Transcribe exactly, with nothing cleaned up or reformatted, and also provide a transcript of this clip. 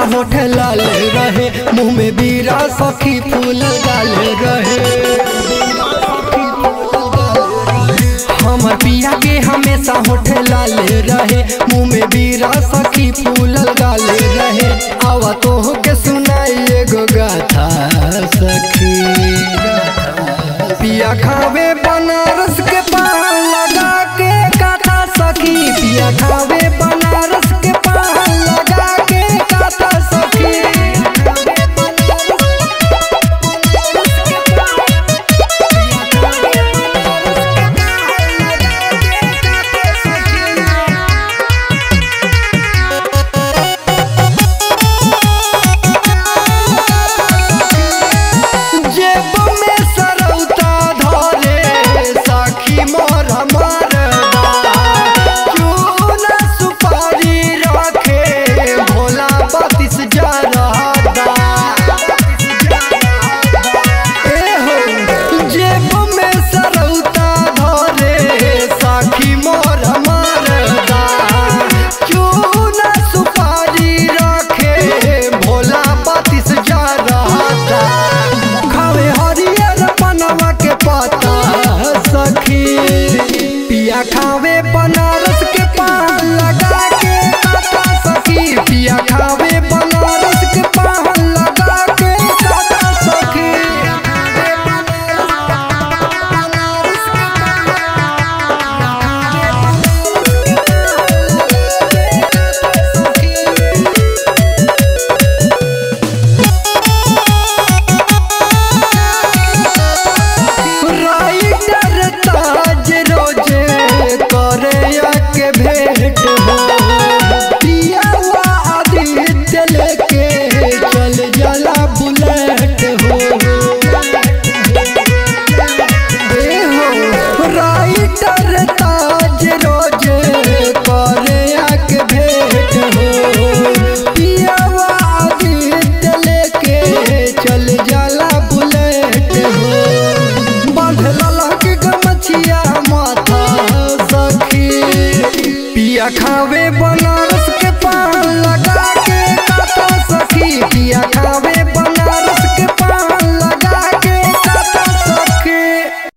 होठ लाल रहे, मुँह में बीरा सखी फूल डाल रहे। हमर पिया के हमेशा होठ लाल रहे, मुँह में बीरा सखी फूल डाल रहे। आवा तो के सुनाई एगो गाथा सखी। पिया खावे बनारस के पान लगा के काथा सखी, पिया खावे बनारस के पान लगा के काथा सखी। पिया खावे बनारस के पान लगा के काथा सखी, पिया खावे बनारस के पान लगा के काथा सखी। भेंट हो पियावा आदित्य लेके चल जला बुलेट हो। ए हो राइटर ताज रोज करे आके भेंट हो, पियावा आदित्य लेके चल जला बुलेट हो। बांधला लहक गमछिया माथा सखी, पिया खावे